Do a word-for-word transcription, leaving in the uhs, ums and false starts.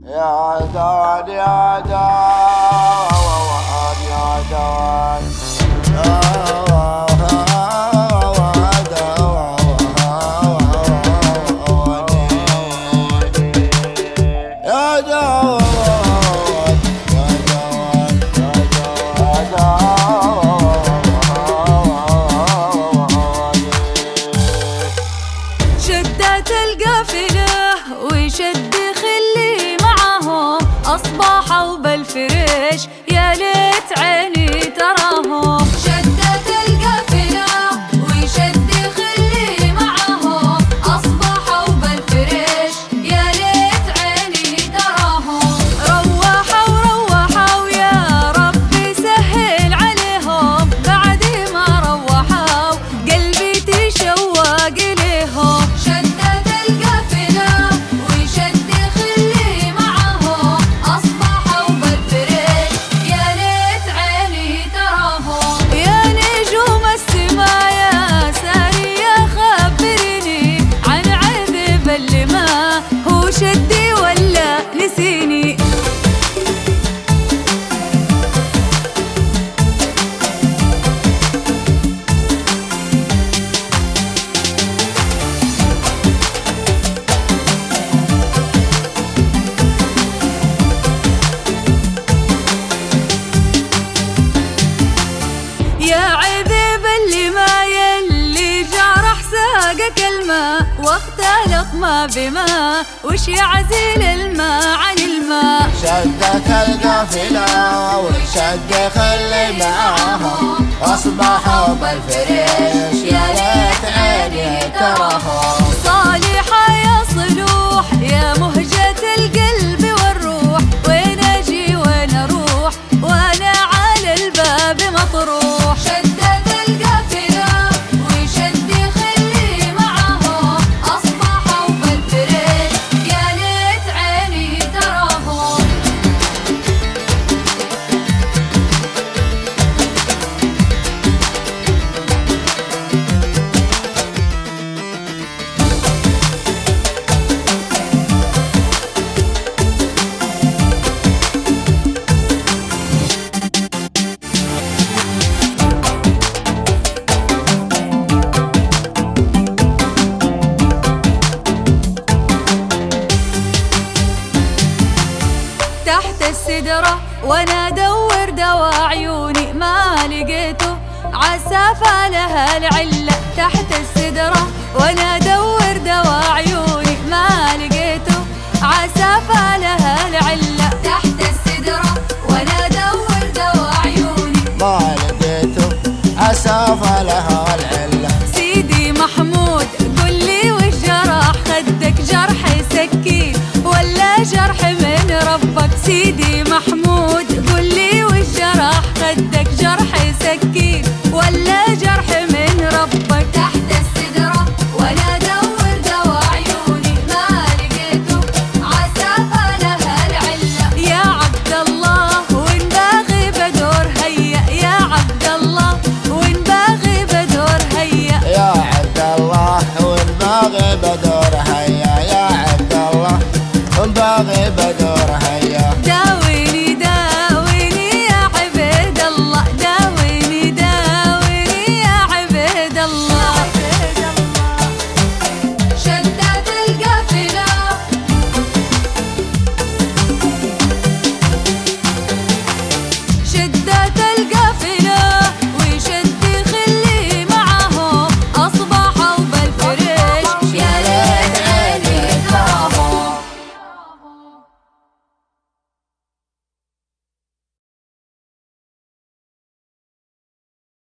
يا دوان يا دوان يا دوان يا دوان شدت القافلة وشد خلي معاهم أصبحوا بالفريش يا ليت عيني تراهم. شدت القافلة وشد خلي معاهم أصبحوا بالفريش يا ليت عيني تراهم. روحوا روحوا يا ربي سهل عليهم بعد ما روحوا قلبي تشوق ليهم. شدت القافلة وشد خلي معاهم أصبحوا بالفريش يا ليت عيني تراهم. يا نجوم السما يا سارية خبريني عن عذب اللي ما هو شدي ولا نسيني. يا عذب اللي ما يلي جرح ساقك الماء واختلط ما بما وش يعزل الماء عن الماء. شدت القافلة وشد خلي معاهم أصبحوا بالفريش يا ليت عيني تراهم. صالحة يا صلوح يا مهجة القلب والروح وين أجي وين أروح وأنا على الباب مطروح. شدت القافلة وشد خلي معاهم أصبحوا بالفريش يا ليت عيني تراهم. تحت السدرة وانا ادور دوا عيوني ما لقيته عسافة لها العلة. تحت السدرة وانا ادور دوا عيوني ما لقيته عسافة لها العلة. تحت السدرة وانا ادور دوا عيوني ما لقيته عسافة لها العلة. سيدي محمود قل لي وش جرح خدك جرح سكين ولا جرح من ربك. سيدي محمود قل لي وش جرح خدك جرح سكين ولا جرح من ربك. تحت السدرة وانا ادور دوا عيوني ما لقيته عسافة لها العلة. يا عبد الله وين باغي بدور هيا يا عبد الله وين باغي بدور هيا. يا عبد الله وين باغي بدور هيا يا عبد الله وين باغي بدور هيا. داويني داويني يا عبيد الله داويني داويني يا عبيد الله. شدت القافلة شدت